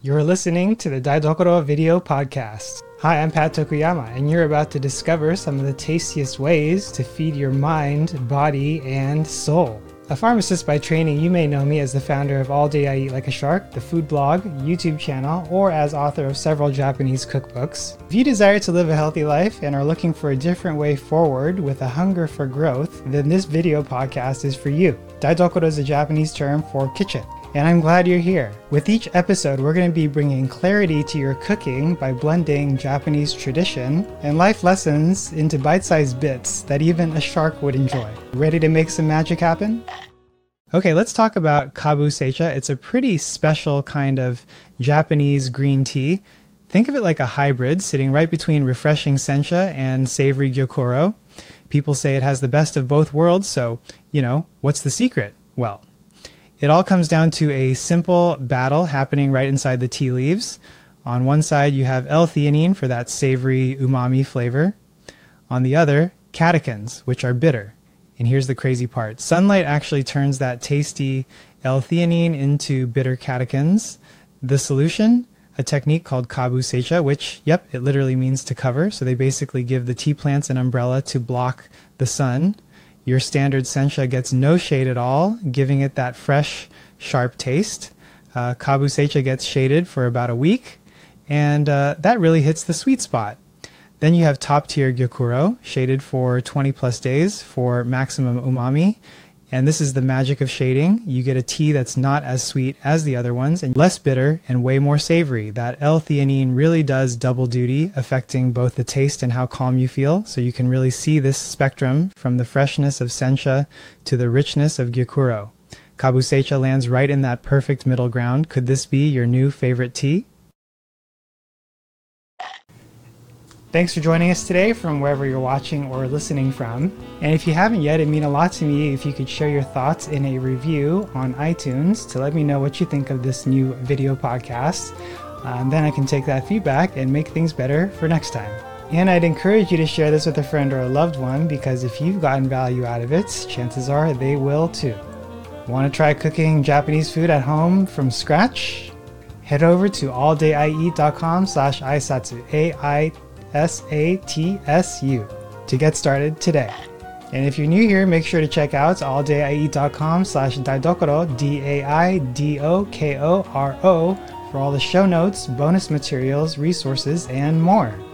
You're listening to the Daidokoro Video Podcast. Hi, I'm Pat Tokuyama, and you're about to discover some of the tastiest ways to feed your mind, body, and soul. A pharmacist by training, you may know me as the founder of All Day I Eat Like a Shark, the food blog, YouTube channel, or as author of several Japanese cookbooks. If you desire to live a healthy life and are looking for a different way forward with a hunger for growth, then this video podcast is for you. Daidokoro is a Japanese term for kitchen, and I'm glad you're here. With each episode, we're going to be bringing clarity to your cooking by blending Japanese tradition and life lessons into bite-sized bits that even a shark would enjoy. Ready to make some magic happen? Okay, let's talk about Kabu Seicha. It's a pretty special kind of Japanese green tea. Think of it like a hybrid sitting right between refreshing sencha and savory gyokuro. People say it has the best of both worlds, so, what's the secret? Well, it all comes down to a simple battle happening right inside the tea leaves. On one side, you have L-theanine for that savory umami flavor. On the other, catechins, which are bitter. And here's the crazy part. Sunlight actually turns that tasty L-theanine into bitter catechins. The solution? A technique called Kabu Seicha, which, it literally means to cover. So they basically give the tea plants an umbrella to block the sun. Your standard sencha gets no shade at all, giving it that fresh, sharp taste. Kabu Seicha gets shaded for about a week, and that really hits the sweet spot. Then you have top-tier gyokuro, shaded for 20 plus days for maximum umami. And this is the magic of shading. You get a tea that's not as sweet as the other ones, and less bitter and way more savory. That L-theanine really does double duty, affecting both the taste and how calm you feel. So you can really see this spectrum from the freshness of sencha to the richness of gyokuro. Kabu Seicha lands right in that perfect middle ground. Could this be your new favorite tea? Thanks for joining us today from wherever you're watching or listening from. And if you haven't yet, it'd mean a lot to me if you could share your thoughts in a review on iTunes to let me know what you think of this new video podcast. Then I can take that feedback and make things better for next time. And I'd encourage you to share this with a friend or a loved one, because if you've gotten value out of it, chances are they will too. Want to try cooking Japanese food at home from scratch? Head over to alldayieat.com/aisatsu, AISATSU, to get started today. And if you're new here, make sure to check out alldayieat.com/daidokoro, DAIDOKORO, for all the show notes, bonus materials, resources, and more.